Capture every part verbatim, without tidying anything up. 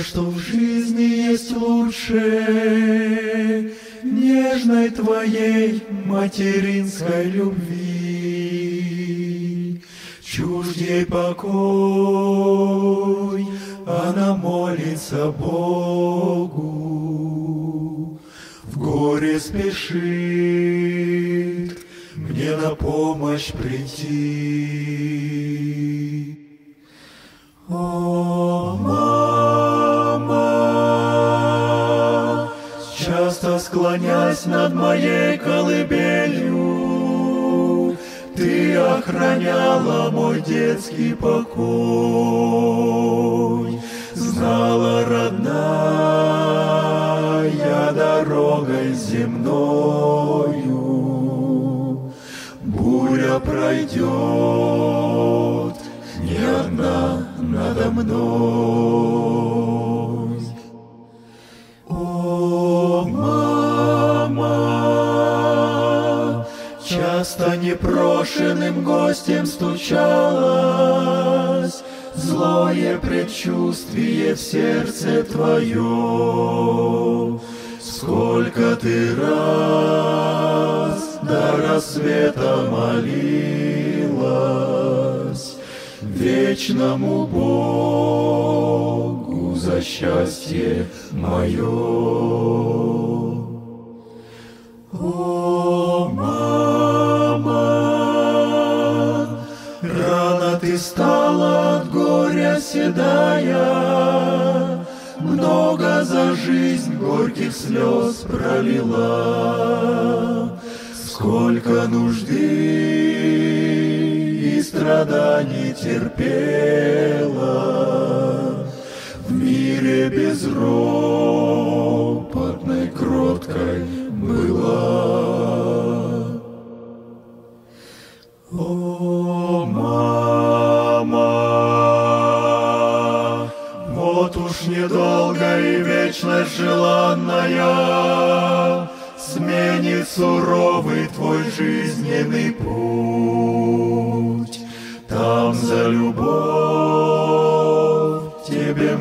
что в жизни есть лучше нежной твоей материнской любви. Чужд ей покой, она молится Богу, в горе спешит мне на помощь прийти. О, мама, часто склонясь над моей колыбелью, ты охраняла мой детский покой. Знала, родная, дорогой земною буря пройдет не одна надо мной. О, мама, часто непрошенным гостем стучалась, злое предчувствие в сердце твое. Сколько ты раз до рассвета молилась вечному Богу за счастье мое. О, мама, рано ты стала от горя седая, много за жизнь горьких слез пролила. Сколько нужды и страданий терпела в мире безропотной, кроткой была. О, мама, вот уж недолго и вечность желанная сменит суровый твой жизненный путь. Там за любовь тебе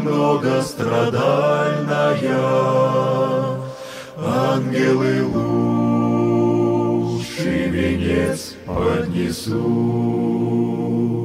многострадальная ангелы лучший венец поднесут.